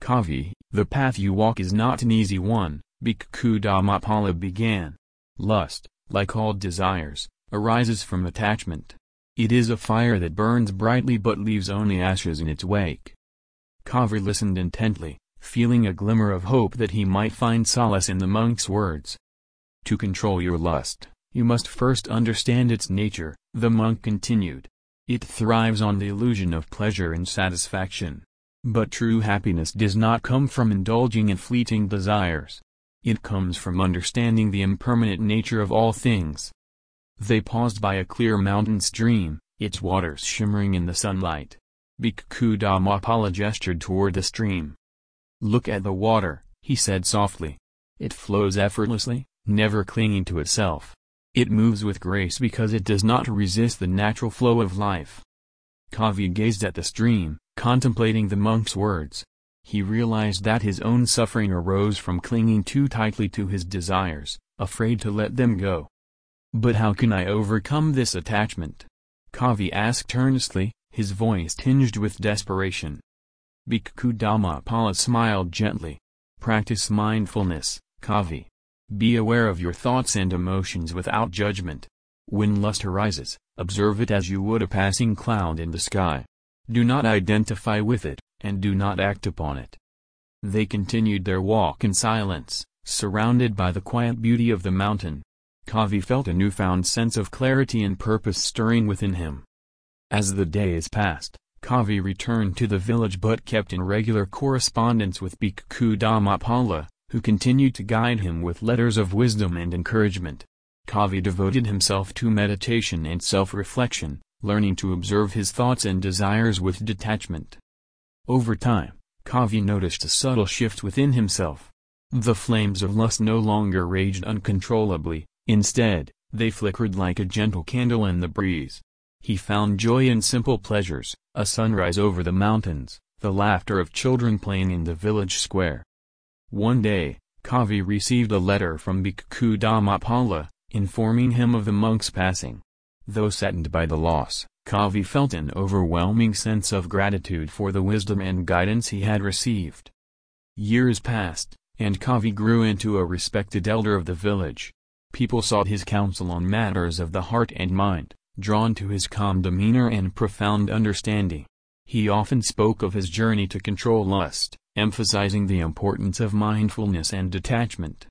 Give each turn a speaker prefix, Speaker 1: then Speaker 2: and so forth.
Speaker 1: Kavi, the path you walk is not an easy one, Bhikkhu Dhammapala began. Lust, like all desires, arises from attachment. It is a fire that burns brightly but leaves only ashes in its wake. Kavi listened intently, feeling a glimmer of hope that he might find solace in the monk's words. To control your lust, you must first understand its nature, the monk continued. It thrives on the illusion of pleasure and satisfaction. But true happiness does not come from indulging in fleeting desires. It comes from understanding the impermanent nature of all things. They paused by a clear mountain stream, its waters shimmering in the sunlight. Bhikkhu Dhammapala gestured toward the stream. Look at the water, he said softly. It flows effortlessly, never clinging to itself. It moves with grace because it does not resist the natural flow of life. Kavi gazed at the stream, contemplating the monk's words. He realized that his own suffering arose from clinging too tightly to his desires, afraid to let them go. But how can I overcome this attachment? Kavi asked earnestly, his voice tinged with desperation. Bhikkhu Dhammapala smiled gently. Practice mindfulness, Kavi. Be aware of your thoughts and emotions without judgment. When lust arises, observe it as you would a passing cloud in the sky. Do not identify with it, and do not act upon it. They continued their walk in silence, surrounded by the quiet beauty of the mountain. Kavi felt a newfound sense of clarity and purpose stirring within him. As the days passed, Kavi returned to the village but kept in regular correspondence with Bhikkhu Dhammapala, who continued to guide him with letters of wisdom and encouragement. Kavi devoted himself to meditation and self-reflection, learning to observe his thoughts and desires with detachment. Over time, Kavi noticed a subtle shift within himself. The flames of lust no longer raged uncontrollably, instead, they flickered like a gentle candle in the breeze. He found joy in simple pleasures, a sunrise over the mountains, the laughter of children playing in the village square. One day, Kavi received a letter from Bhikkhu Dhammapala, informing him of the monk's passing. Though saddened by the loss, Kavi felt an overwhelming sense of gratitude for the wisdom and guidance he had received. Years passed, and Kavi grew into a respected elder of the village. People sought his counsel on matters of the heart and mind, drawn to his calm demeanor and profound understanding. He often spoke of his journey to control lust, emphasizing the importance of mindfulness and detachment.